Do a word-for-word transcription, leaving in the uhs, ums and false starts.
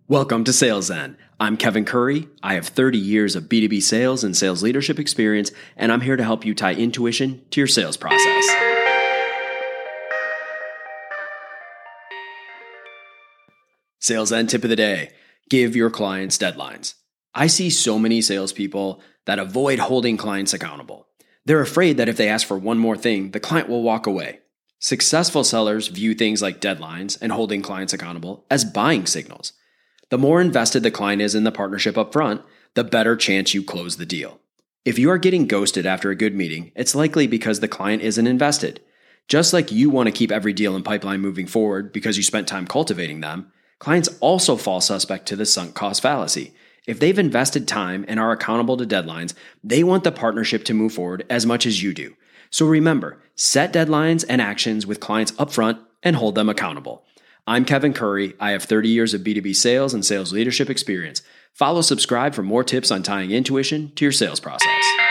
Welcome to Sales Zen. I'm Kevin Curry. I have thirty years of B two B sales and sales leadership experience, and I'm here to help you tie intuition to your sales process. Sales Zen tip of the day: give your clients deadlines. I see so many salespeople that avoid holding clients accountable. They're afraid that if they ask for one more thing, the client will walk away. Successful sellers view things like deadlines and holding clients accountable as buying signals. The more invested the client is in the partnership up front, the better chance you close the deal. If you are getting ghosted after a good meeting, it's likely because the client isn't invested. Just like you want to keep every deal in pipeline moving forward because you spent time cultivating them, clients also fall suspect to the sunk cost fallacy. If they've invested time and are accountable to deadlines, they want the partnership to move forward as much as you do. So remember, set deadlines and actions with clients upfront and hold them accountable. I'm Kevin Curry. I have thirty years of B two B sales and sales leadership experience. Follow, subscribe for more tips on tying intuition to your sales process.